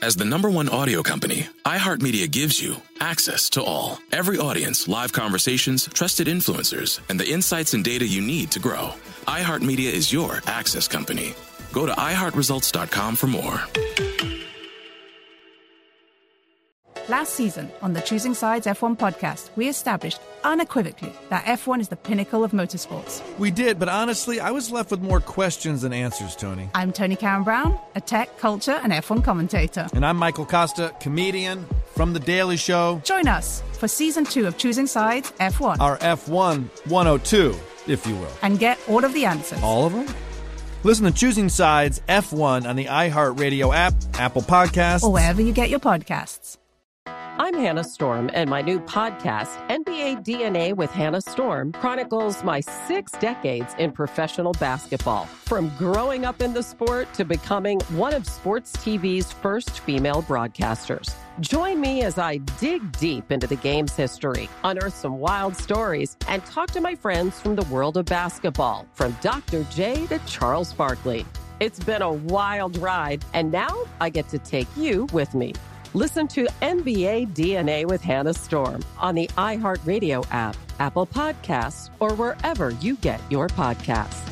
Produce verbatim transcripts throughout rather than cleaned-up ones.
As the number one audio company, iHeartMedia gives you access to all. Every audience, live conversations, trusted influencers, and the insights and data you need to grow. iHeartMedia is your access company. Go to i heart results dot com for more. Last season on the Choosing Sides F one podcast, we established unequivocally that F one is the pinnacle of motorsports. We did, but honestly, I was left with more questions than answers, Tony. I'm Tony Karen Brown, a tech, culture, and F one commentator. And I'm Michael Costa, comedian from The Daily Show. Join us for season two of Choosing Sides F one. Our F one one oh two, if you will. And get all of the answers. All of them? Listen to Choosing Sides F one on the iHeartRadio app, Apple Podcasts, or wherever you get your podcasts. I'm Hannah Storm, and my new podcast, N B A D N A with Hannah Storm, chronicles my six decades in professional basketball. From growing up in the sport to becoming one of sports T V's first female broadcasters. Join me as I dig deep into the game's history, unearth some wild stories, and talk to my friends from the world of basketball, from Doctor J to Charles Barkley. It's been a wild ride, and now I get to take you with me. Listen to N B A D N A with Hannah Storm on the iHeartRadio app, Apple Podcasts, or wherever you get your podcasts.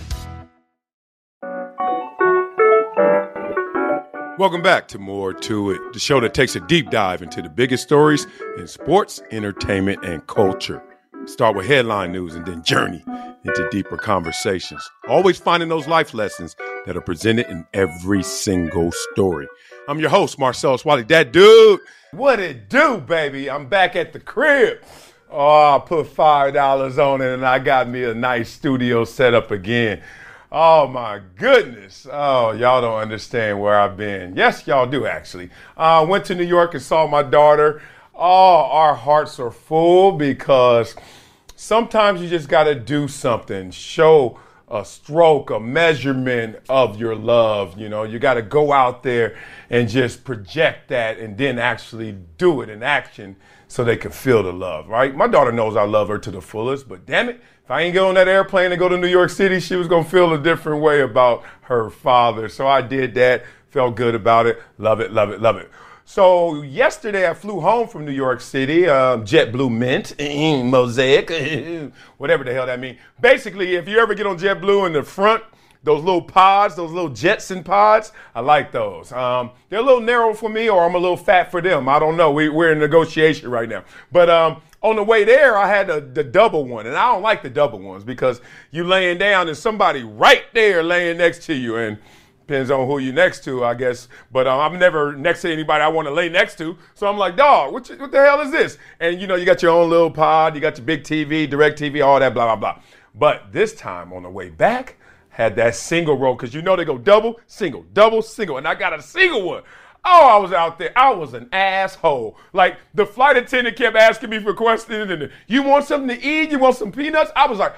Welcome back to More to It, the show that takes a deep dive into the biggest stories in sports, entertainment, and culture. Start with headline news and then journey into deeper conversations. Always finding those life lessons that are presented in every single story. I'm your host, Marcel Swally. That dude, what it do, baby? I'm back at the crib. Oh, I put five dollars on it and I got me a nice studio set up again. Oh, my goodness. Oh, y'all don't understand where I've been. Yes, y'all do, actually. I uh, went to New York and saw my daughter. Oh, our hearts are full because sometimes you just got to do something, show a stroke, a measurement of your love. You know, you got to go out there and just project that and then actually do it in action so they can feel the love, right? My daughter knows I love her to the fullest, but damn it, if I ain't get on that airplane and go to New York City, she was going to feel a different way about her father. So I did that, felt good about it, love it, love it, love it. So yesterday I flew home from New York City, um, JetBlue Mint, Mosaic, whatever the hell that means. Basically, if you ever get on JetBlue in the front, those little pods, those little Jetson pods, I like those. Um, they're a little narrow for me, or I'm a little fat for them. I don't know. We, we're in negotiation right now. But um, on the way there, I had the, the double one, and I don't like the double ones because you laying down and somebody right there laying next to you, and depends on who you're next to, I guess. But uh, I'm never next to anybody I want to lay next to. So I'm like, dog, what, you, what the hell is this? And, you know, you got your own little pod. You got your big T V, direct T V, all that, blah, blah, blah. But this time on the way back, had that single row because, you know, they go double, single, double, single. And I got a single one. Oh, I was out there. I was an asshole. Like, the flight attendant kept asking me for questions. And you want something to eat? You want some peanuts? I was like,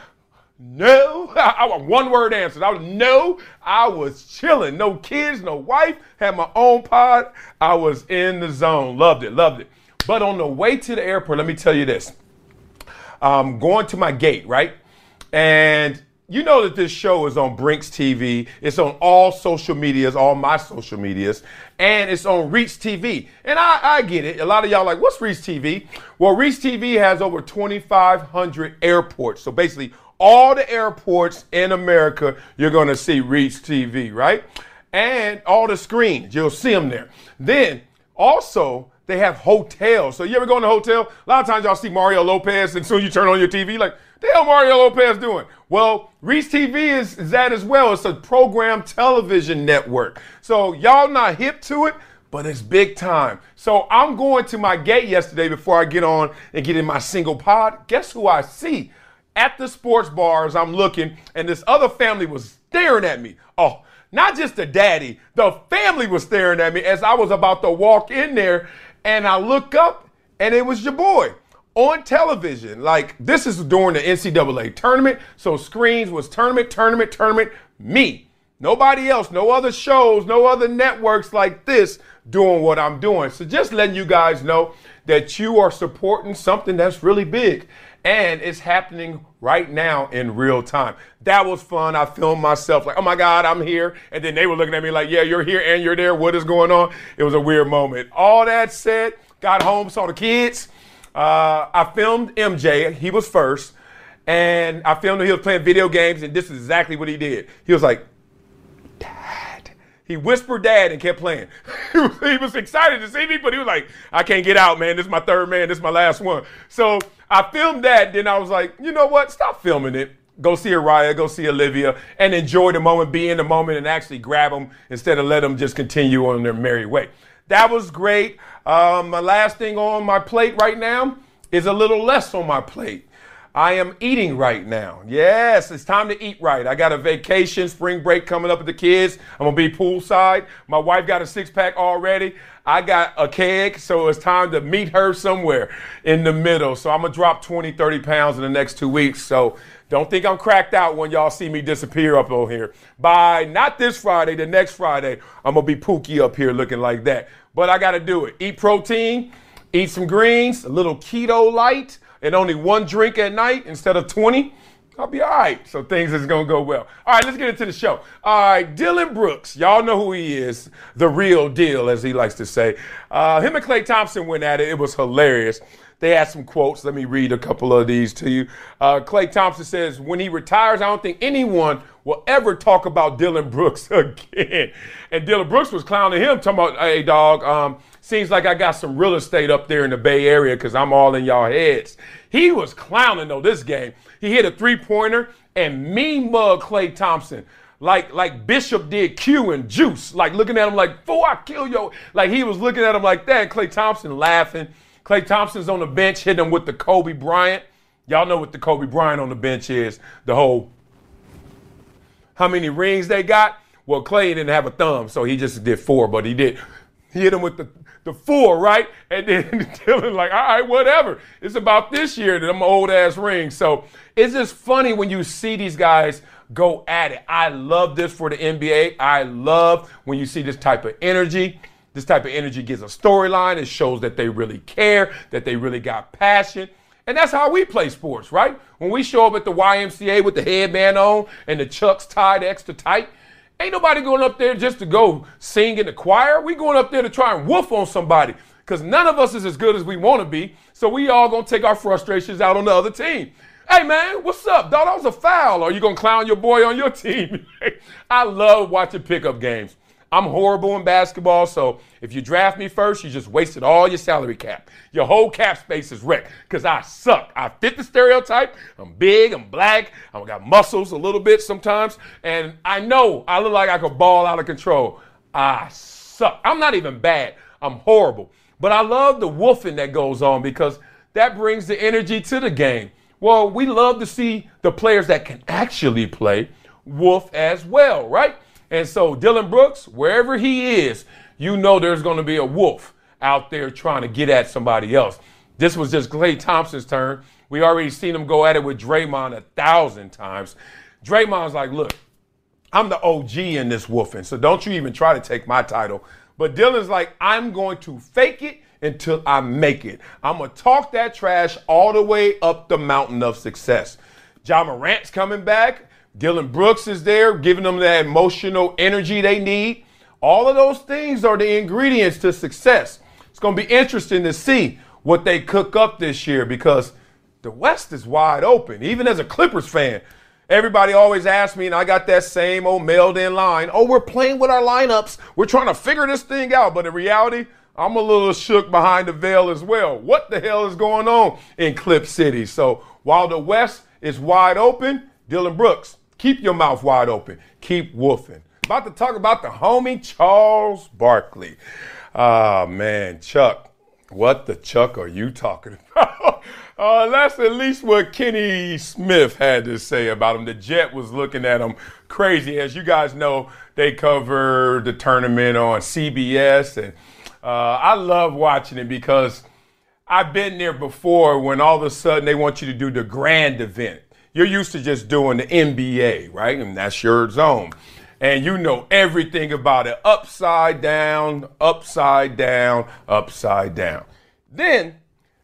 no. I want one word answers. I was no. I was chilling. No kids, no wife. Had my own pod. I was in the zone. Loved it. Loved it. But on the way to the airport, let me tell you this. I'm going to my gate, right? And you know that this show is on Brinks T V. It's on all social medias, all my social medias, and it's on Reach T V. And I, I get it. A lot of y'all are like, what's Reach T V? Well, Reach T V has over twenty-five hundred airports. So basically, all the airports in America, you're going to see Reach T V, right? And all the screens, you'll see them there. Then also, they have hotels. So you ever go in a hotel? A lot of times y'all see Mario Lopez, and soon you turn on your T V, like, the hell Mario Lopez doing? Well, Reach T V is, is that as well. It's a program television network. So y'all not hip to it, but it's big time. So I'm going to my gate yesterday before I get on and get in my single pod. Guess who I see? At the sports bars, I'm looking, and this other family was staring at me. Oh, not just the daddy, the family was staring at me as I was about to walk in there, and I look up, and it was your boy on television. Like, this is during the N C double A tournament, so screens was tournament, tournament, tournament, me. Nobody else, no other shows, no other networks like this doing what I'm doing. So just letting you guys know that you are supporting something that's really big. and it's happening right now in real time. That was fun. I filmed myself like, oh my God, I'm here. And then they were looking at me like, yeah, you're here and you're there. What is going on? It was a weird moment. All that said, got home, saw the kids. Uh, I filmed M J. He was first. And I filmed him. He was playing video games, and this is exactly what he did. He was like, Dad. He whispered Dad and kept playing. he, was, he was excited to see me, but he was like, I can't get out, man. This is my third man. This is my last one. So I filmed that. Then I was like, you know what? Stop filming it. Go see Araya, go see Olivia, and enjoy the moment, be in the moment, and actually grab them instead of let them just continue on their merry way. That was great. Um, my last thing on my plate right now is a little less on my plate. I am eating right now. Yes, it's time to eat right. I got a vacation, spring break coming up with the kids. I'm going to be poolside. My wife got a six-pack already. I got a keg, so it's time to meet her somewhere in the middle. So I'm going to drop twenty, thirty pounds in the next two weeks. So don't think I'm cracked out when y'all see me disappear up on here. By not this Friday, the next Friday, I'm going to be pooky up here looking like that. But I got to do it. Eat protein, eat some greens, a little keto light, and only one drink at night instead of twenty, I'll be all right. So things is going to go well. All right, let's get into the show. All right, Dillon Brooks. Y'all know who he is, the real deal, as he likes to say. Uh, him and Klay Thompson went at it. It was hilarious. They had some quotes. Let me read a couple of these to you. Uh, Klay Thompson says, when he retires, I don't think anyone will ever talk about Dillon Brooks again. And Dillon Brooks was clowning him, talking about, hey, dog, um, seems like I got some real estate up there in the Bay Area because I'm all in y'all heads. He was clowning, though, this game. He hit a three-pointer and mean mug Klay Thompson like like Bishop did Q and Juice, like looking at him like, fool, I kill yo. Like he was looking at him like that, and Klay Thompson laughing. Klay Thompson's on the bench hitting him with the Kobe Bryant. Y'all know what the Kobe Bryant on the bench is. The whole, how many rings they got? Well, Klay didn't have a thumb, so he just did four, but he did. He hit him with the, the four, right? And then Dillon like, all right, whatever. It's about this year, them old-ass rings. So it's just funny when you see these guys go at it. I love this for the N B A. I love when you see this type of energy. This type of energy gives a storyline. It shows that they really care, that they really got passion. And that's how we play sports, right? When we show up at the Y M C A with the headband on and the chucks tied extra tight, ain't nobody going up there just to go sing in the choir. We going up there to try and woof on somebody because none of us is as good as we want to be. So we all going to take our frustrations out on the other team. Hey, man, what's up, dog? That was a foul. Are you going to clown your boy on your team? I love watching pickup games. I'm horrible in basketball, so if you draft me first, you just wasted all your salary cap. Your whole cap space is wrecked because I suck. I fit the stereotype. I'm big, I'm black, I've got muscles a little bit sometimes, and I know I look like I could ball out of control. I suck. I'm not even bad. I'm horrible. But I love the woofing that goes on because that brings the energy to the game. Well, we love to see the players that can actually play woof as well, right? And so Dillon Brooks, wherever he is, you know there's going to be a wolf out there trying to get at somebody else. This was just Klay Thompson's turn. We already seen him go at it with Draymond a thousand times. Draymond's like, look, I'm the O G in this woofing, so don't you even try to take my title. But Dillon's like, I'm going to fake it until I make it. I'm going to talk that trash all the way up the mountain of success. Ja Morant's coming back. Dillon Brooks is there, giving them that emotional energy they need. All of those things are the ingredients to success. It's going to be interesting to see what they cook up this year because the West is wide open. Even as a Clippers fan, everybody always asks me, and I got that same old mailed-in line, oh, we're playing with our lineups. We're trying to figure this thing out. But in reality, I'm a little shook behind the veil as well. What the hell is going on in Clip City? So while the West is wide open, Dillon Brooks, keep your mouth wide open. Keep woofing. About to talk about the homie Charles Barkley. Ah, man, Chuck. What the Chuck are you talking about? uh, that's at least what Kenny Smith had to say about him. The Jet was looking at him crazy. As you guys know, they covered the tournament on C B S. And uh, I love watching it because I've been there before when all of a sudden they want you to do the grand event. You're used to just doing the N B A, right? And that's your zone. And you know everything about it. Upside down, upside down, upside down. Then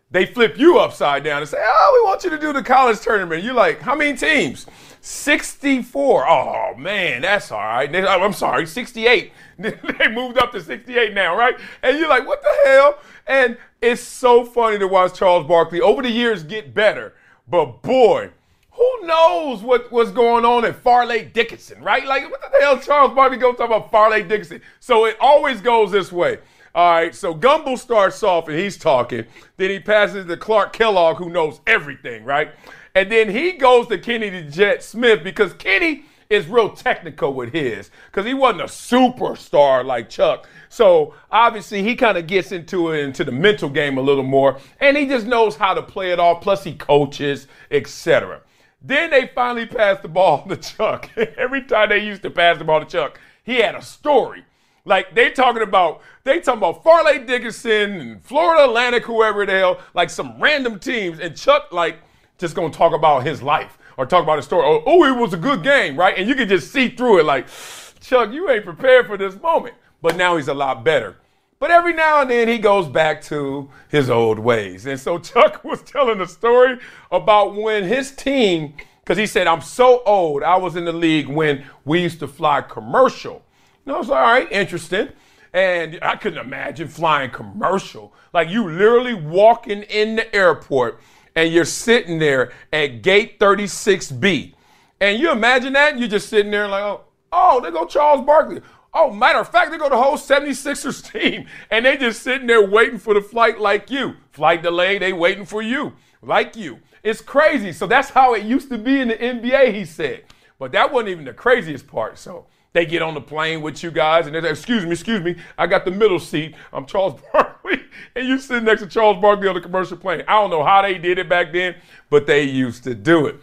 they flip you upside down and say, oh, we want you to do the college tournament. You're like, how many teams? sixty-four. Oh, man, that's all right. They, I'm sorry, sixty-eight. They moved up to sixty-eight now, right? And you're like, what the hell? And it's so funny to watch Charles Barkley over the years get better. But, boy, who knows what, what's going on at Farley Dickinson, right? Like, what the hell Charles Barkley going to talk about Farley Dickinson? So it always goes this way. All right, so Gumble starts off and he's talking. Then he passes to Clark Kellogg, who knows everything, right? And then he goes to Kenny the Jet Smith because Kenny is real technical with his because he wasn't a superstar like Chuck. So obviously he kind of gets into it, into the mental game a little more, and he just knows how to play it off. Plus he coaches, et cetera. Then they finally pass the ball to Chuck. Every time they used to pass the ball to Chuck, he had a story. Like they talking about, they talking about Farley Dickinson and Florida Atlantic, whoever the hell, like some random teams. And Chuck, like, just gonna talk about his life or talk about his story. Oh, oh, it was a good game, right? And you can just see through it like, Chuck, you ain't prepared for this moment. But now he's a lot better. But every now and then he goes back to his old ways. And so Chuck was telling a story about when his team, because he said, I'm so old, I was in the league when we used to fly commercial. And I was like, all right, interesting. And I couldn't imagine flying commercial. Like you literally walking in the airport and you're sitting there at gate thirty-six B. And you imagine that? You're just sitting there like, oh, oh, there go Charles Barkley. Oh, matter of fact, they go the whole seventy-sixers team. And they just sitting there waiting for the flight like you. Flight delay, they waiting for you, like you. It's crazy. So that's how it used to be in the N B A, he said. But that wasn't even the craziest part. So they get on the plane with you guys and they say, excuse me, excuse me, I got the middle seat. I'm Charles Barkley. And you sitting next to Charles Barkley on the commercial plane. I don't know how they did it back then, but they used to do it.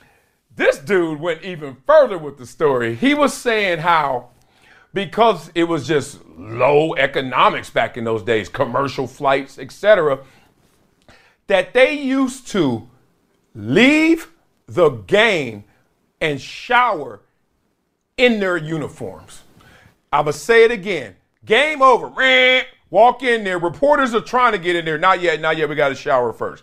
This dude went even further with the story. He was saying how because it was just low economics back in those days, commercial flights, et cetera, that they used to leave the game and shower in their uniforms. I'm going to say it again. Game over. Walk in there. Reporters are trying to get in there. Not yet, not yet. We got to shower first.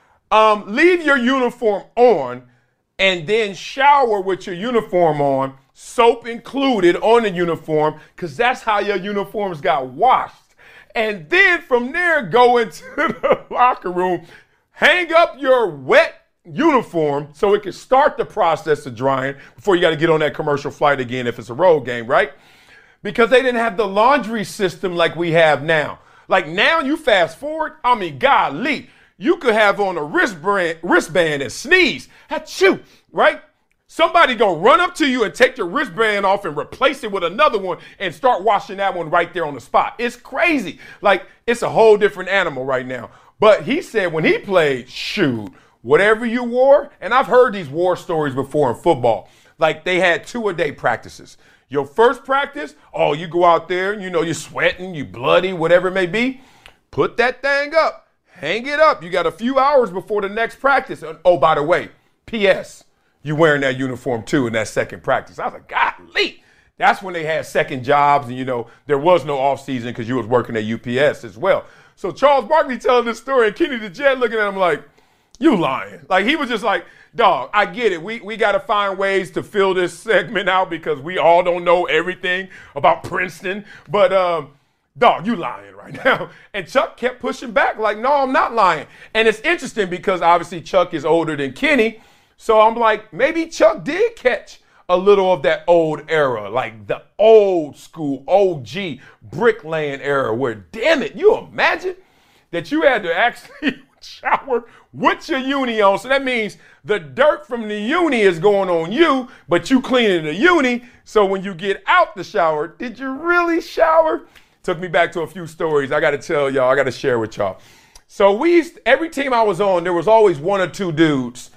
Um, leave your uniform on and then shower with your uniform on, soap included on the uniform, because that's how your uniforms got washed. And then from there, go into the locker room, hang up your wet uniform so it can start the process of drying before you got to get on that commercial flight again if it's a road game, right? Because they didn't have the laundry system like we have now. Like now you fast forward, I mean, golly, you could have on a wristband, wristband and sneeze, achoo, right? Somebody gonna run up to you and take your wristband off and replace it with another one and start washing that one right there on the spot. It's crazy. Like it's a whole different animal right now. But he said when he played, shoot, whatever you wore, and I've heard these war stories before in football, like they had two-a-day practices. Your first practice, oh, you go out there, you know, you're sweating, you bloody, whatever it may be. Put that thing up, hang it up. You got a few hours before the next practice. Oh, by the way, P S, you wearing that uniform too in that second practice. I was like, golly. That's when they had second jobs and, you know, there was no off season because you was working at U P S as well. So Charles Barkley telling this story and Kenny the Jet looking at him like, you lying. Like he was just like, dog, I get it. We we got to find ways to fill this segment out because we all don't know everything about Princeton. But, um, dog, you lying right now. And Chuck kept pushing back like, no, I'm not lying. And it's interesting because obviously Chuck is older than Kenny. So I'm like, maybe Chuck did catch a little of that old era, like the old school O G bricklaying era where, damn it, you imagine that you had to actually shower with your uni on. So that means the dirt from the uni is going on you, but you cleaning the uni. So when you get out the shower, did you really shower? Took me back to a few stories. I got to tell y'all, I got to share with y'all. So we used, every team I was on, there was always one or two dudes.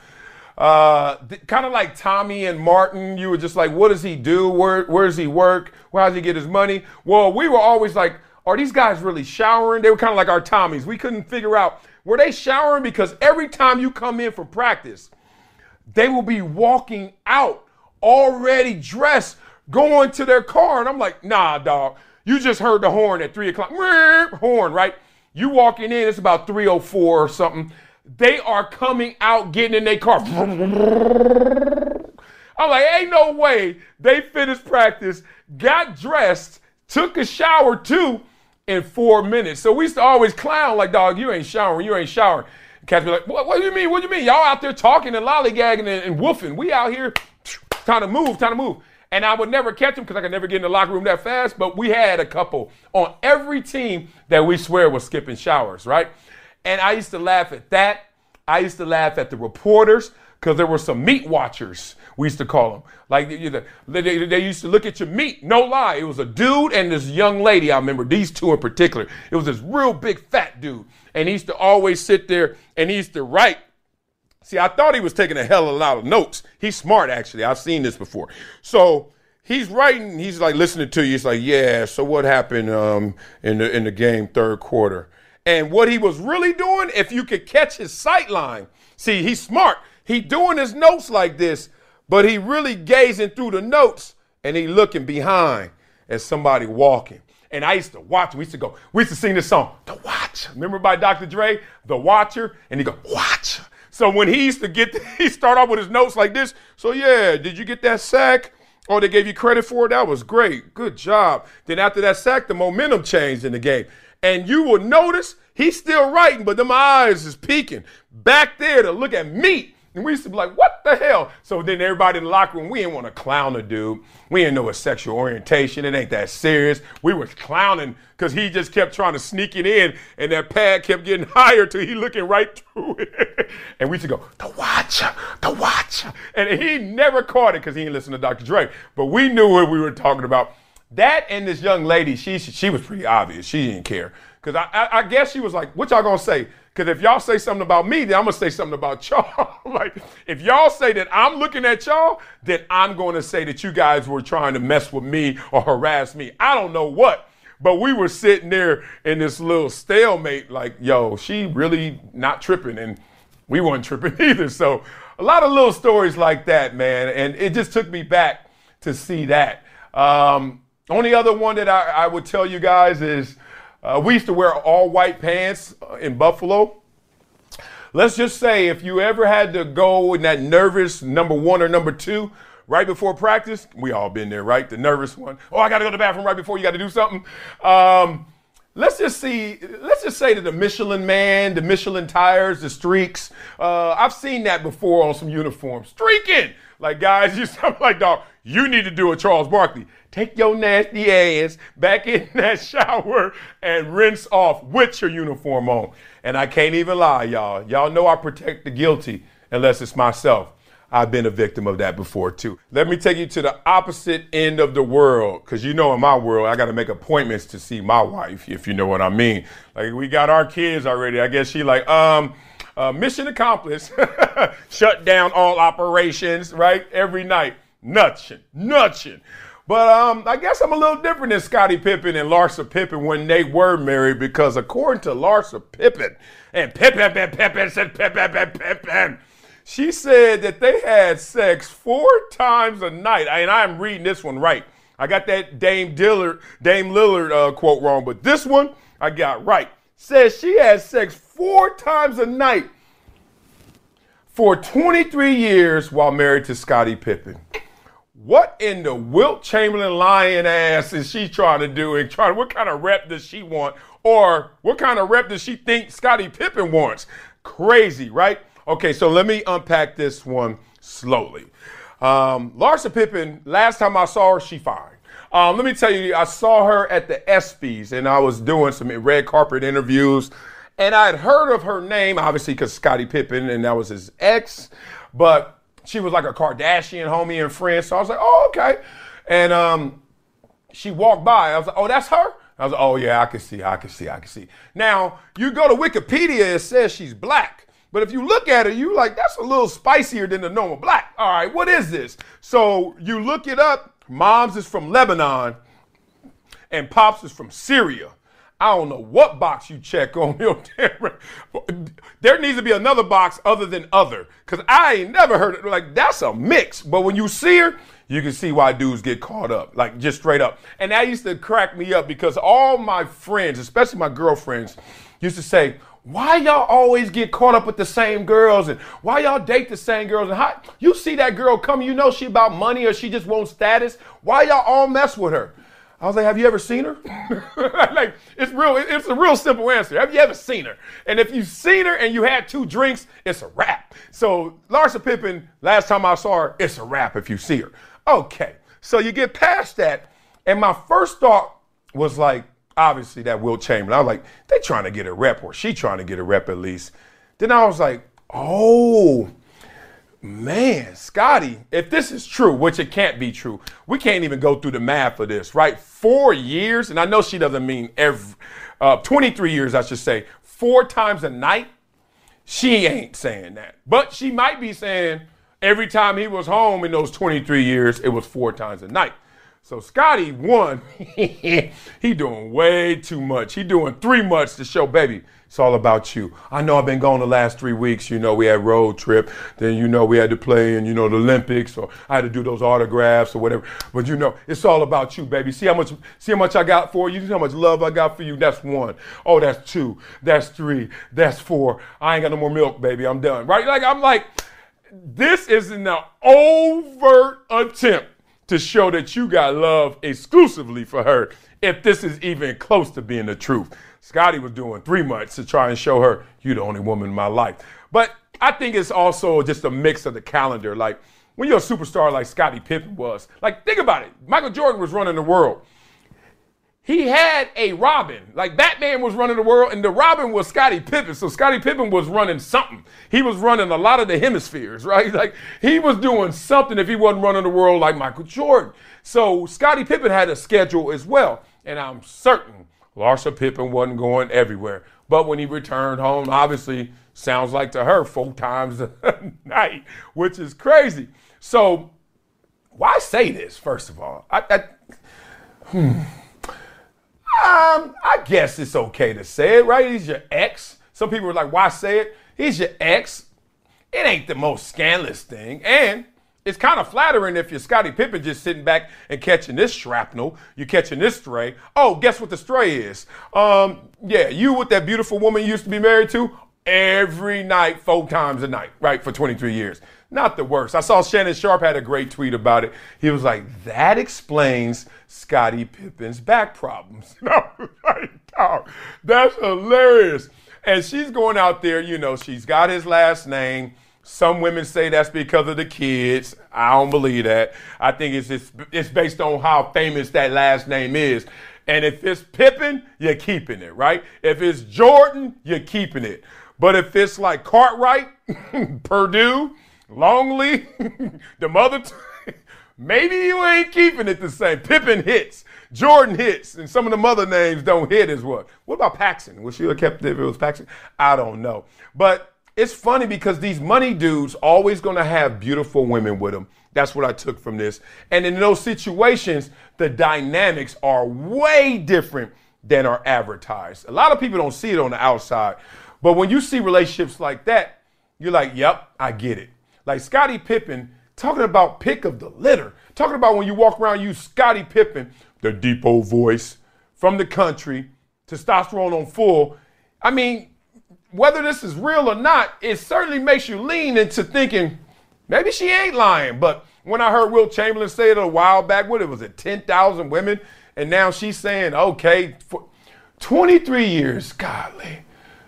Uh, th- kind of like Tommy and Martin. You were just like, what does he do? Where, where does he work? Where does he get his money? Well, we were always like, are these guys really showering? They were kind of like our Tommies. We couldn't figure out, were they showering? Because every time you come in for practice, they will be walking out already dressed, going to their car. And I'm like, nah, dog, you just heard the horn at three o'clock. Horn, right? You walking in, it's about three oh four or something. They are coming out, getting in their car. I'm like, ain't no way they finished practice, got dressed, took a shower too in four minutes. So we used to always clown like, dog, you ain't showering, you ain't showering. Cats be like, what, what do you mean? What do you mean? Y'all out there talking and lollygagging and, and woofing. We out here trying to move, trying to move. And I would never catch them because I could never get in the locker room that fast. But we had a couple on every team that we swear was skipping showers, right? And I used to laugh at that. I used to laugh at the reporters because there were some meat watchers, we used to call them. Like they, they, they used to look at your meat. No lie. It was a dude and this young lady. I remember these two in particular. It was this real big fat dude. And he used to always sit there and he used to write. See, I thought he was taking a hell of a lot of notes. He's smart, actually. I've seen this before. So he's writing. He's like listening to you. He's like, yeah, so what happened um, in the in the game third quarter? And what he was really doing, if you could catch his sight line, see, he's smart. He doing his notes like this, but he really gazing through the notes and he looking behind at somebody walking. And I used to watch. We used to go. We used to sing this song, The Watcher. Remember by Doctor Dre, The Watcher? And he go, Watcher. So when he used to get, he start off with his notes like this. So yeah, did you get that sack? Oh, they gave you credit for it? That was great. Good job. Then after that sack, the momentum changed in the game. And you will notice he's still writing, but them eyes is peeking back there to look at me. And we used to be like, what the hell? So then everybody in the locker room, we didn't want to clown a dude. We didn't know his sexual orientation. It ain't that serious. We were clowning because he just kept trying to sneak it in, and that pad kept getting higher till he looking right through it. And we used to go, the Watcher, the Watcher. And he never caught it because he didn't listen to Doctor Dre. But we knew what we were talking about. That and this young lady, she she was pretty obvious. She didn't care. Because I, I, I guess she was like, what y'all going to say? Because if y'all say something about me, then I'm going to say something about y'all. Like, if y'all say that I'm looking at y'all, then I'm going to say that you guys were trying to mess with me or harass me. I don't know what. But we were sitting there in this little stalemate like, yo, she really not tripping. And we weren't tripping either. So a lot of little stories like that, man. And it just took me back to see that. Um, only other one that I, I would tell you guys is, Uh, we used to wear all white pants uh, in Buffalo. Let's just say if you ever had to go in that nervous number one or number two right before practice, we all been there, right? The nervous one. Oh, I got to go to the bathroom right before you got to do something. Um, let's just see. Let's just say that the Michelin man, the Michelin tires, the streaks. Uh, I've seen that before on some uniforms. Streaking. Like, guys, you sound like, dog, you need to do a Charles Barkley. Take your nasty ass back in that shower and rinse off with your uniform on. And I can't even lie, y'all. Y'all know I protect the guilty unless it's myself. I've been a victim of that before, too. Let me take you to the opposite end of the world, because you know in my world, I got to make appointments to see my wife, if you know what I mean. Like, we got our kids already. I guess she like, um... Uh, mission accomplished. Shut down all operations, right? Every night. Nutching. Nutching. But um, I guess I'm a little different than Scottie Pippen and Larsa Pippen when they were married, because according to Larsa Pippen, and Pippen, Pippen, Pippen said Pippen, Pippen, Pippen, she said that they had sex four times a night. And I'm reading this one right. I got that Dame Dillard, Dame Lillard uh, quote wrong, but this one I got right. Says she had sex four times a night for twenty-three years while married to Scottie Pippen. What in the Wilt Chamberlain lion ass is she trying to do? And trying, what kind of rep does she want? Or what kind of rep does she think Scottie Pippen wants? Crazy, right? Okay, so let me unpack this one slowly. Um, Larsa Pippen, last time I saw her, she fine. Um, let me tell you, I saw her at the ESPYs, and I was doing some red carpet interviews, and I had heard of her name, obviously, because Scottie Pippen, and that was his ex, but she was like a Kardashian homie and friend, so I was like, oh, okay. And um, she walked by. I was like, oh, that's her? I was like, oh, yeah, I can see, I can see, I can see. Now, you go to Wikipedia, it says she's black. But if you look at her, you like, that's a little spicier than the normal black. All right, what is this? So you look it up. Mom's is from Lebanon and Pops is from Syria. I don't know what box you check on your camera. There needs to be another box other than other, because I ain't never heard it. Like, that's a mix. But when you see her, you can see why dudes get caught up, like just straight up. And that used to crack me up because all my friends, especially my girlfriends, used to say, why y'all always get caught up with the same girls, and why y'all date the same girls? And how you see that girl come, you know she about money or she just wants status. Why y'all all mess with her? I was like, have you ever seen her? Like, it's real. It's a real simple answer. Have you ever seen her? And if you've seen her and you had two drinks, it's a wrap. So Larsa Pippen, last time I saw her, it's a wrap if you see her. Okay, so you get past that, and my first thought was like, obviously that Wilt Chamberlain. I was like, they trying to get a rep, or she trying to get a rep at least. Then I was like, oh, man, Scotty, if this is true, which it can't be true, we can't even go through the math of this, right? Four years, and I know she doesn't mean every, uh, twenty-three years, I should say, four times a night. She ain't saying that. But she might be saying every time he was home in those twenty-three years, it was four times a night. So Scotty, one, he doing way too much. He doing three much to show, baby, it's all about you. I know I've been gone the last three weeks. You know, we had road trip. Then, you know, we had to play in, you know, the Olympics, or I had to do those autographs or whatever. But, you know, it's all about you, baby. See how much, see how much I got for you? See how much love I got for you? That's one. Oh, that's two. That's three. That's four. I ain't got no more milk, baby. I'm done. Right? Like, I'm like, this is an overt attempt to show that you got love exclusively for her, if this is even close to being the truth. Scotty was doing three months to try and show her, you the only woman in my life. But I think it's also just a mix of the calendar. Like, when you're a superstar like Scottie Pippen was, like, think about it. Michael Jordan was running the world. He had a Robin. Like, Batman was running the world, and the Robin was Scottie Pippen. So Scottie Pippen was running something. He was running a lot of the hemispheres, right? Like, he was doing something if he wasn't running the world like Michael Jordan. So Scottie Pippen had a schedule as well. And I'm certain Larsa Pippen wasn't going everywhere. But when he returned home, obviously, sounds like to her four times a night, which is crazy. So why say this, first of all? I, I, hmm. Um, I guess it's okay to say it, right? He's your ex. Some people are like, why say it? He's your ex. It ain't the most scandalous thing. And it's kind of flattering if you're Scottie Pippen just sitting back and catching this shrapnel. You're catching this stray. Oh, guess what the stray is? Um, yeah, you with that beautiful woman you used to be married to every night, four times a night, right, for twenty-three years. Not the worst. I saw Shannon Sharp had a great tweet about it. He was like, that explains Scottie Pippen's back problems. No, like, oh, that's hilarious. And she's going out there, you know, she's got his last name. Some women say that's because of the kids. I don't believe that. I think it's just, it's based on how famous that last name is. And if it's Pippen, you're keeping it, right? If it's Jordan, you're keeping it. But if it's like Cartwright, Purdue, Longley, the mother, t- maybe you ain't keeping it the same. Pippen hits, Jordan hits, and some of the mother names don't hit as well. What about Paxson? Would she have kept it if it was Paxson? I don't know. But it's funny because these money dudes always going to have beautiful women with them. That's what I took from this. And in those situations, the dynamics are way different than are advertised. A lot of people don't see it on the outside. But when you see relationships like that, you're like, yep, I get it. Like Scottie Pippen, talking about pick of the litter, talking about when you walk around, you Scottie Pippen, the deep old voice from the country, testosterone on full. I mean, whether this is real or not, it certainly makes you lean into thinking, maybe she ain't lying. But when I heard Wilt Chamberlain say it a while back, what it was, it ten thousand women, and now she's saying, okay, for twenty-three years, golly,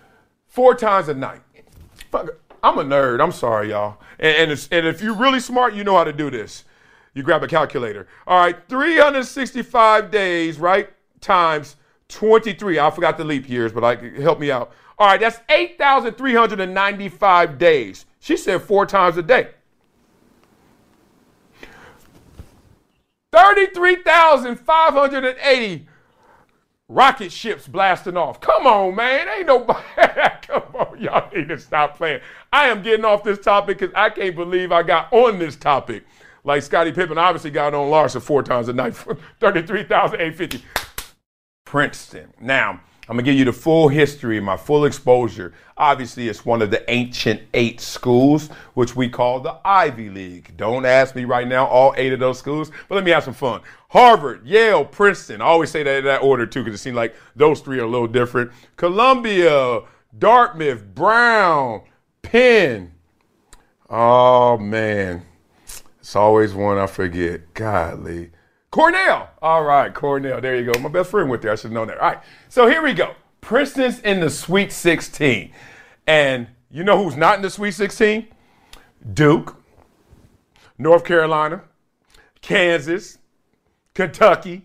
four times a night. Fuck it. I'm a nerd. I'm sorry, y'all. And, and, it's, and if you're really smart, you know how to do this. You grab a calculator. All right, three hundred sixty-five days, right, times twenty-three. I forgot the leap years, but like, help me out. All right, that's eight thousand three hundred ninety-five days. She said four times a day. thirty-three thousand five hundred eighty rocket ships blasting off. Come on, man. Ain't nobody. Come on. Y'all need to stop playing. I am getting off this topic because I can't believe I got on this topic. Like Scottie Pippen obviously got on Larsa four times a night. thirty-three thousand eight hundred fifty. Princeton. Now, I'm going to give you the full history, my full exposure. Obviously, it's one of the ancient eight schools, which we call the Ivy League. Don't ask me right now all eight of those schools, but let me have some fun. Harvard, Yale, Princeton. I always say that in that order, too, because it seems like those three are a little different. Columbia, Dartmouth, Brown, Penn. Oh, man. It's always one I forget. Golly. Cornell. All right, Cornell. There you go. My best friend went there. I should have known that. All right. So here we go. Princeton's in the Sweet sixteen. And you know who's not in the Sweet sixteen? Duke, North Carolina, Kansas, Kentucky.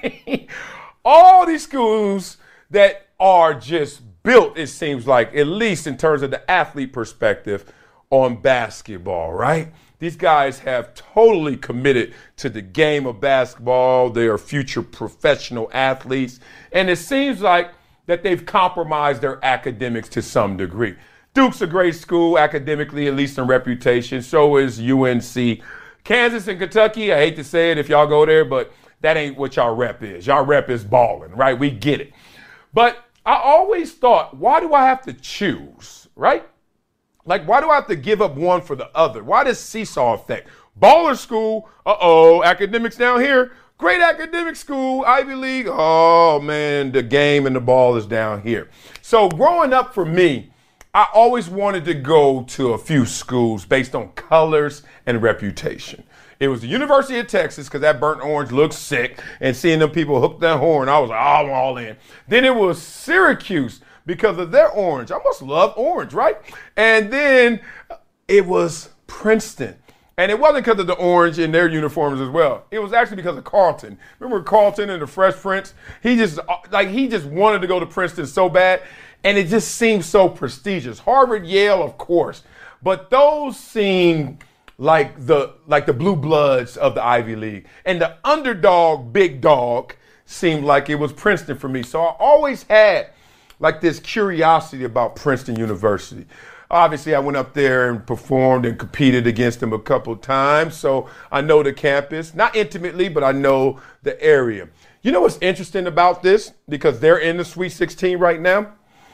All these schools that are just built, it seems like, at least in terms of the athlete perspective, on basketball, right? These guys have totally committed to the game of basketball. They are future professional athletes. And it seems like that they've compromised their academics to some degree. Duke's a great school academically, at least in reputation. So is U N C. Kansas and Kentucky, I hate to say it if y'all go there, but that ain't what y'all rep is. Y'all rep is balling, right? We get it. But I always thought, why do I have to choose, right? Like, why do I have to give up one for the other? Why does seesaw effect? Baller school, uh-oh, academics down here. Great academic school, Ivy League. Oh, man, the game and the ball is down here. So growing up for me, I always wanted to go to a few schools based on colors and reputation. It was the University of Texas because that burnt orange looks sick, and seeing them people hook that horn, I was like, oh, I'm all in. Then it was Syracuse because of their orange. I must love orange, right? And then it was Princeton. And it wasn't because of the orange in their uniforms as well. It was actually because of Carlton. Remember Carlton and the Fresh Prince? He just like he just wanted to go to Princeton so bad, and it just seemed so prestigious. Harvard, Yale, of course, but those seemed like the like the blue bloods of the Ivy League. And the underdog, big dog, seemed like it was Princeton for me. So I always had like this curiosity about Princeton University. Obviously, I went up there and performed and competed against them a couple times. So I know the campus, not intimately, but I know the area. You know what's interesting about this? Because they're in the Sweet sixteen right now,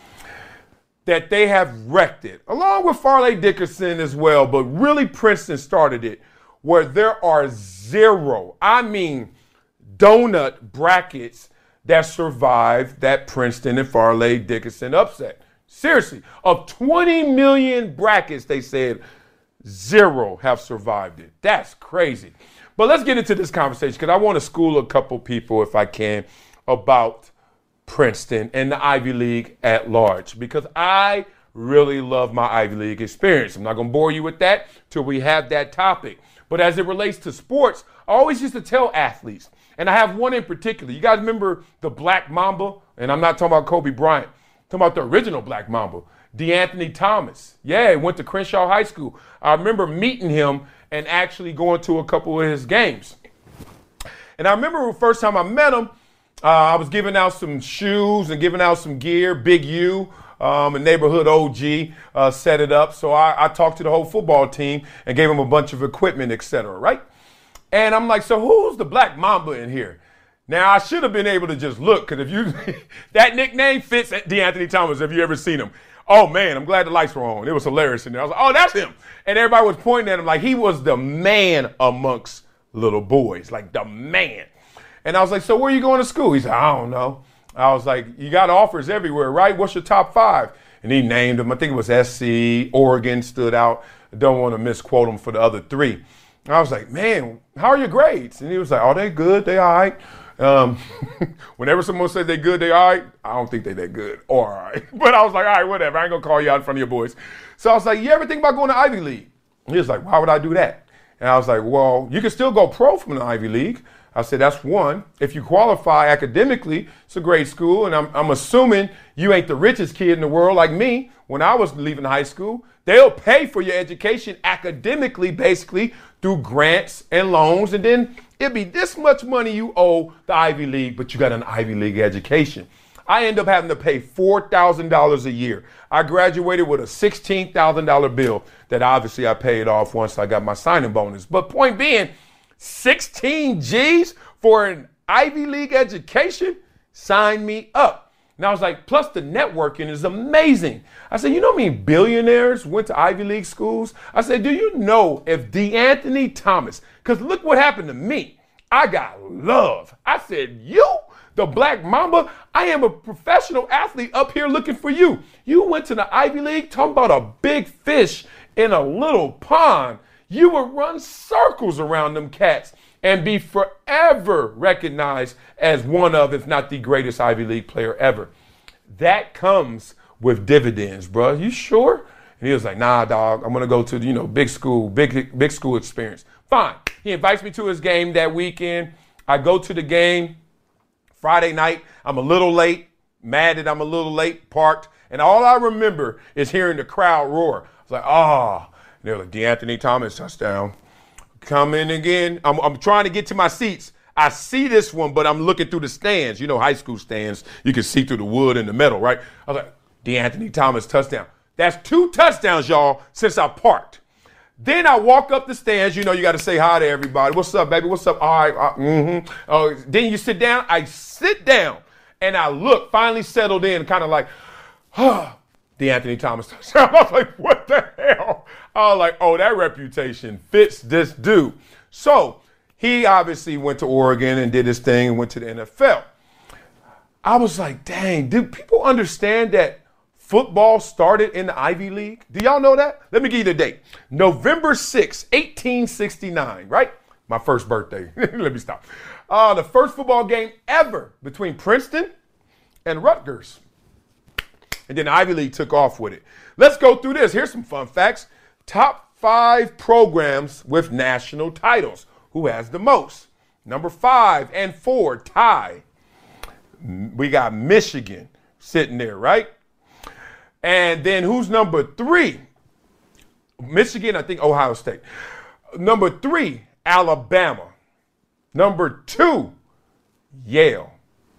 that they have wrecked it, along with Farley Dickinson as well. But really, Princeton started it where there are zero, I mean, donut brackets that survived that Princeton and Farley Dickinson upset. Seriously, of twenty million brackets, they said zero have survived it. That's crazy. But let's get into this conversation because I want to school a couple people, if I can, about Princeton and the Ivy League at large because I really love my Ivy League experience. I'm not going to bore you with that till we have that topic. But as it relates to sports, I always used to tell athletes, and I have one in particular. You guys remember the Black Mamba? And I'm not talking about Kobe Bryant. I'm talking about the original Black Mamba, DeAnthony Thomas. Yeah, he went to Crenshaw High School. I remember meeting him and actually going to a couple of his games. And I remember the first time I met him, uh, I was giving out some shoes and giving out some gear. Big U, um, a neighborhood O G, uh, set it up. So I, I talked to the whole football team and gave them a bunch of equipment, et cetera, right? And I'm like, so who's the Black Mamba in here? Now, I should have been able to just look, because if you, that nickname fits DeAnthony Thomas, if you ever seen him. Oh, man, I'm glad the lights were on. It was hilarious in there. I was like, oh, that's him. And everybody was pointing at him like he was the man amongst little boys, like the man. And I was like, so where are you going to school? He said, I don't know. I was like, you got offers everywhere, right? What's your top five? And he named them. I think it was S C, Oregon stood out. I don't want to misquote him for the other three. I was like, man, how are your grades? And he was like, oh, they good, they all right. Um, whenever someone says they good, they all right, I don't think they that good or all right. But I was like, all right, whatever. I ain't going to call you out in front of your boys. So I was like, you ever think about going to Ivy League? He was like, why would I do that? And I was like, well, you can still go pro from the Ivy League. I said, that's one. If you qualify academically, it's a great school. And I'm, I'm assuming you ain't the richest kid in the world like me when I was leaving high school. They'll pay for your education academically, basically, through grants and loans. And then it'd be this much money you owe the Ivy League, but you got an Ivy League education. I end up having to pay four thousand dollars a year. I graduated with a sixteen thousand dollars bill that obviously I paid off once I got my signing bonus. But point being, sixteen G's for an Ivy League education? Sign me up. And I was like, plus the networking is amazing. I said, you know how many billionaires went to Ivy League schools? I said, do you know if DeAnthony Thomas, because look what happened to me. I got love. I said, you, the Black Mamba, I am a professional athlete up here looking for you. You went to the Ivy League talking about a big fish in a little pond. You would run circles around them cats and be forever recognized as one of, if not the greatest Ivy League player ever. That comes with dividends, bro. You sure? And he was like, nah, dog, I'm going to go to the, you know, big school, big, big school experience. Fine. He invites me to his game that weekend. I go to the game Friday night. I'm a little late, mad that I'm a little late, parked. And all I remember is hearing the crowd roar. I was like, ah. Oh. They're like, DeAnthony Thomas, touchdown. Come in again. I'm, I'm trying to get to my seats. I see this one, but I'm looking through the stands. You know, high school stands, you can see through the wood and the metal, right? I was like, DeAnthony Thomas, touchdown. That's two touchdowns, y'all, since I parked. Then I walk up the stands. You know, you got to say hi to everybody. What's up, baby? What's up? All right. Uh, mm-hmm. Uh, then you sit down. I sit down, and I look, finally settled in, kind of like, huh. DeAnthony Thomas touchdown. I was like, what the hell? I was like, oh, that reputation fits this dude. So he obviously went to Oregon and did his thing and went to the N F L. I was like, dang, do people understand that football started in the Ivy League? Do y'all know that? Let me give you the date. November sixth, eighteen sixty-nine, right? My first birthday. Let me stop. Uh, the first football game ever between Princeton and Rutgers. And then the Ivy League took off with it. Let's go through this. Here's some fun facts. Top five programs with national titles. Who has the most? Number five and four, tie. We got Michigan sitting there, right? And then who's number three? Michigan, I think Ohio State. Number three, Alabama. Number two, Yale.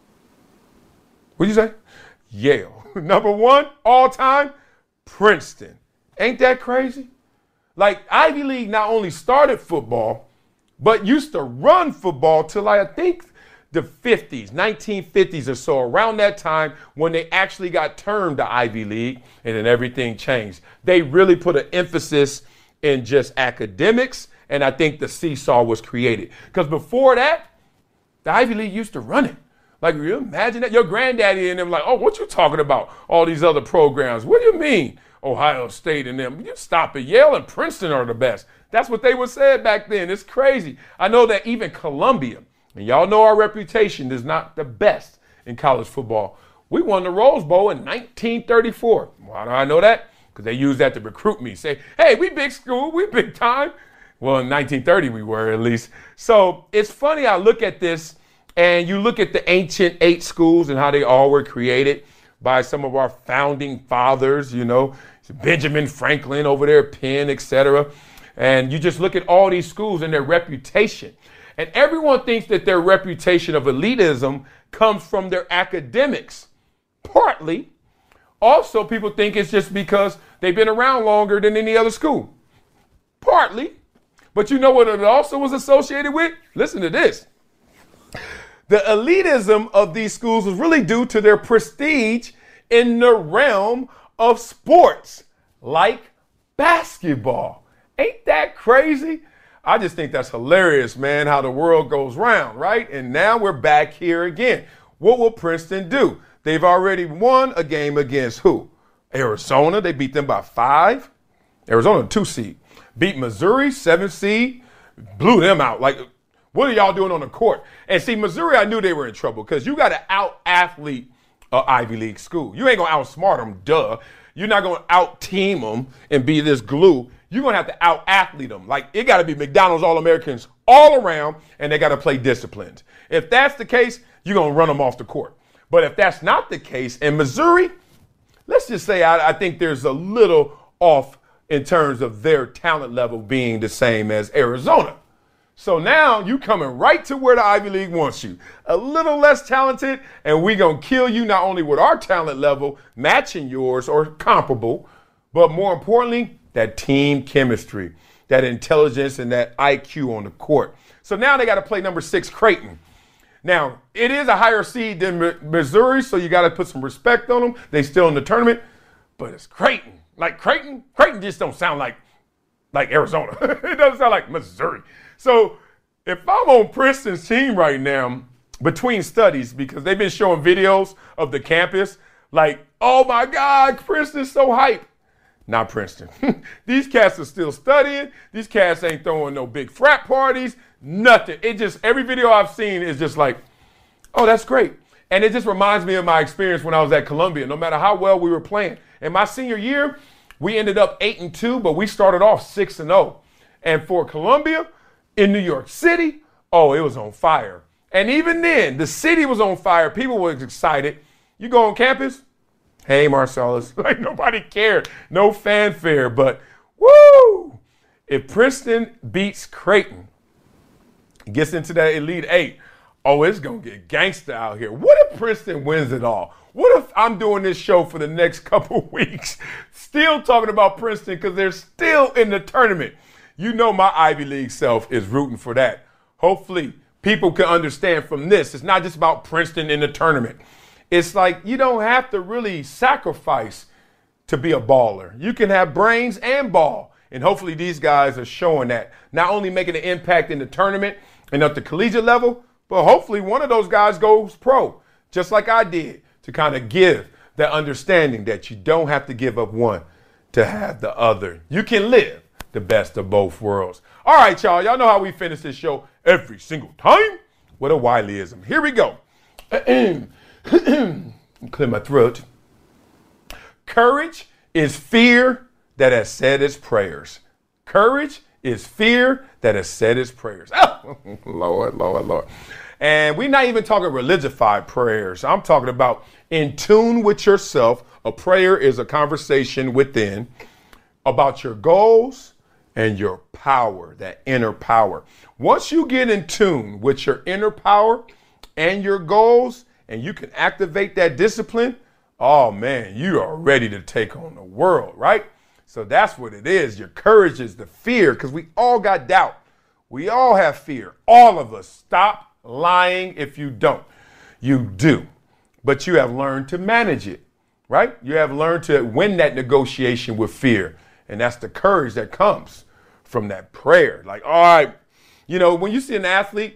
What'd you say? Yale. Number one, all time, Princeton. Ain't that crazy? Like, Ivy League not only started football, but used to run football till I think the fifties, nineteen fifties or so, around that time when they actually got termed the Ivy League, and then everything changed. They really put an emphasis in just academics, and I think the seesaw was created. Because before that, the Ivy League used to run it. Like, you imagine that? Your granddaddy and them like, oh, what you talking about? All these other programs. What do you mean? Ohio State and them. You stop it. Yale and Princeton are the best. That's what they would say back then. It's crazy. I know that even Columbia, and y'all know our reputation is not the best in college football. We won the Rose Bowl in nineteen thirty-four. Why do I know that? Because they used that to recruit me. Say, hey, we big school. We big time. Well, in nineteen thirty we were at least. So it's funny I look at this. And you look at the ancient eight schools and how they all were created by some of our founding fathers, you know, Benjamin Franklin over there, Penn, et cetera. And you just look at all these schools and their reputation. And everyone thinks that their reputation of elitism comes from their academics. Partly. Also, people think it's just because they've been around longer than any other school. Partly. But you know what it also was associated with? Listen to this. The elitism of these schools was really due to their prestige in the realm of sports, like basketball. Ain't that crazy? I just think that's hilarious, man, how the world goes round, right? And now we're back here again. What will Princeton do? They've already won a game against who? Arizona. They beat them by five. Arizona, two seed. Beat Missouri, seven seed. Blew them out. Like, what are y'all doing on the court? And see, Missouri, I knew they were in trouble because you got to out-athlete an Ivy League school. You ain't going to outsmart them, duh. You're not going to out-team them and be this glue. You're going to have to out-athlete them. Like, it got to be McDonald's All-Americans all around, and they got to play disciplined. If that's the case, you're going to run them off the court. But if that's not the case, in Missouri, let's just say I, I think there's a little off in terms of their talent level being the same as Arizona. So now you coming right to where the Ivy League wants you. A little less talented, and we going to kill you not only with our talent level, matching yours or comparable, but more importantly, that team chemistry, that intelligence, and that I Q on the court. So now they got to play number six, Creighton. Now, it is a higher seed than M- Missouri, so you got to put some respect on them. They still in the tournament, but it's Creighton. Like Creighton, Creighton just don't sound like like Arizona. It doesn't sound like Missouri. So if I'm on Princeton's team right now, between studies, because they've been showing videos of the campus, like, oh my God, Princeton's so hype. Not Princeton. These cats are still studying. These cats ain't throwing no big frat parties, nothing. It just, every video I've seen is just like, oh, that's great. And it just reminds me of my experience when I was at Columbia, no matter how well we were playing. In my senior year, we ended up eight and two, but we started off six and oh. And for Columbia, in New York City, oh, it was on fire. And even then, the city was on fire. People were excited. You go on campus, hey, Marcellus, like nobody cared. No fanfare, but woo! If Princeton beats Creighton, gets into that Elite Eight, oh, it's going to get gangster out here. What if Princeton wins it all? What if I'm doing this show for the next couple weeks, still talking about Princeton because they're still in the tournament? You know my Ivy League self is rooting for that. Hopefully, people can understand from this. It's not just about Princeton in the tournament. It's like you don't have to really sacrifice to be a baller. You can have brains and ball. And hopefully these guys are showing that. Not only making an impact in the tournament and at the collegiate level, but hopefully one of those guys goes pro, just like I did, to kind of give that understanding that you don't have to give up one to have the other. You can live the best of both worlds. All right, y'all. Y'all know how we finish this show every single time? What a Wileyism. Here we go. Clear my throat. Courage is fear that has said its prayers. Courage is fear that has said its prayers. Oh, Lord, Lord, Lord. And we're not even talking religified prayers. I'm talking about in tune with yourself. A prayer is a conversation within about your goals and your power, that inner power. Once you get in tune with your inner power and your goals, and you can activate that discipline, oh man, you are ready to take on the world, right? So that's what it is. Your courage is the fear, because we all got doubt. We all have fear. All of us. Stop lying if you don't. You do. But you have learned to manage it, right? You have learned to win that negotiation with fear. And that's the courage that comes from that prayer. Like, all right, you know, when you see an athlete,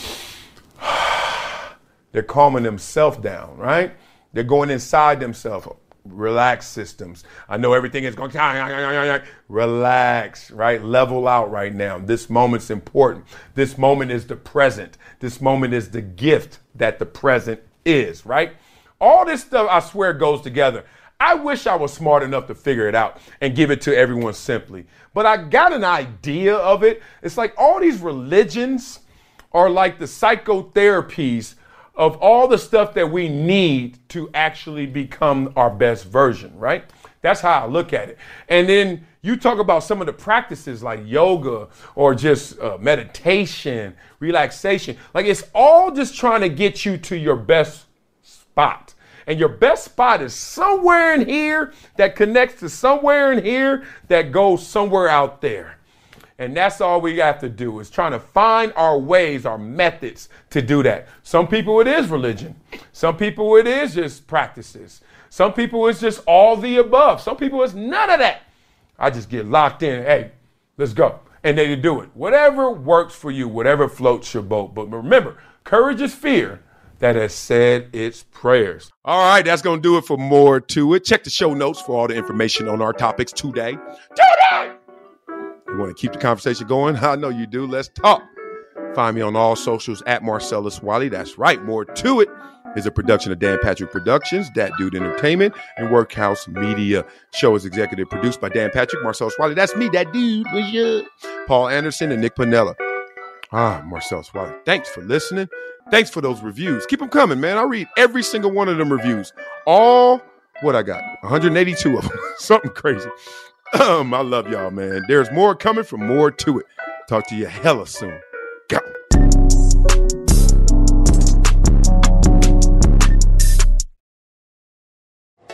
they're calming themselves down, right? They're going inside themselves. Relax systems. I know everything is going, relax, right? Level out right now. This moment's important. This moment is the present. This moment is the gift that the present is, right? All this stuff, I swear, goes together. I wish I was smart enough to figure it out and give it to everyone simply. But I got an idea of it. It's like all these religions are like the psychotherapies of all the stuff that we need to actually become our best version, right? That's how I look at it. And then you talk about some of the practices like yoga or just uh, meditation, relaxation. Like it's all just trying to get you to your best spot. And your best spot is somewhere in here that connects to somewhere in here that goes somewhere out there. And that's all we have to do is trying to find our ways, our methods to do that. Some people it is religion. Some people it is just practices. Some people it's just all the above. Some people it's none of that. I just get locked in. Hey, let's go. And they do it. Whatever works for you, whatever floats your boat. But remember, courage is fear that has said its prayers. All right, that's going to do it for More To It. Check the show notes for all the information on our topics today. Today! You want to keep the conversation going? I know you do. Let's talk. Find me on all socials at Marcellus Wiley. That's right. More To It is a production of Dan Patrick Productions, Dat Dude Entertainment, and Workhouse Media. Show is executive produced by Dan Patrick, Marcellus Wiley. That's me, that dude. What's up? Paul Anderson and Nick Pinella. Ah, Marcellus Wiley. Thanks for listening. Thanks for those reviews. Keep them coming, man. I read every single one of them reviews. All, what I got? one hundred eighty-two of them. Something crazy. Um, I love y'all, man. There's more coming from More To It. Talk to you hella soon. Go.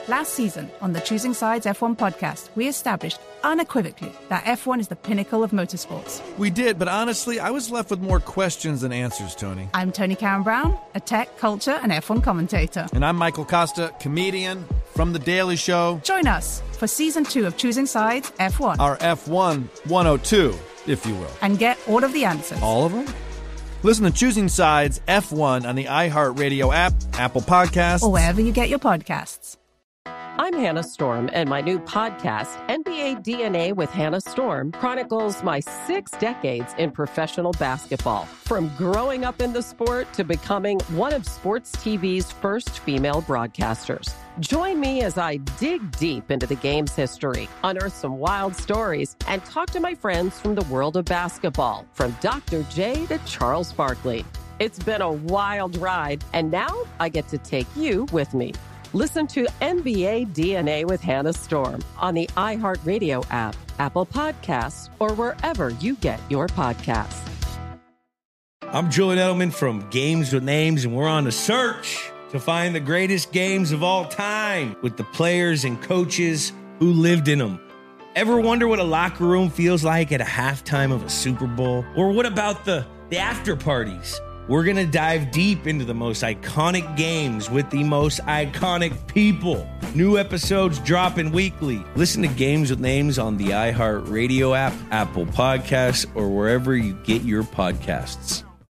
Last season, on the Choosing Sides F one podcast, we established unequivocally that F one is the pinnacle of motorsports. We did, but honestly, I was left with more questions than answers, Tony. I'm Tony Karen Brown, a tech, culture, and F one commentator. And I'm Michael Costa, comedian from The Daily Show. Join us for season two of Choosing Sides F one. Our F one one oh two, if you will. And get all of the answers. All of them? Listen to Choosing Sides F one on the iHeartRadio app, Apple Podcasts, or wherever you get your podcasts. I'm Hannah Storm, and my new podcast, N B A D N A with Hannah Storm, chronicles my six decades in professional basketball. From growing up in the sport to becoming one of sports T V's first female broadcasters. Join me as I dig deep into the game's history, unearth some wild stories, and talk to my friends from the world of basketball, from Doctor J to Charles Barkley. It's been a wild ride, and now I get to take you with me. Listen to N B A D N A with Hannah Storm on the iHeartRadio app, Apple Podcasts, or wherever you get your podcasts. I'm Julian Edelman from Games with Names, and we're on a search to find the greatest games of all time with the players and coaches who lived in them. Ever wonder what a locker room feels like at a halftime of a Super Bowl? Or what about the, the after parties? We're going to dive deep into the most iconic games with the most iconic people. New episodes dropping weekly. Listen to Games with Names on the iHeartRadio app, Apple Podcasts, or wherever you get your podcasts.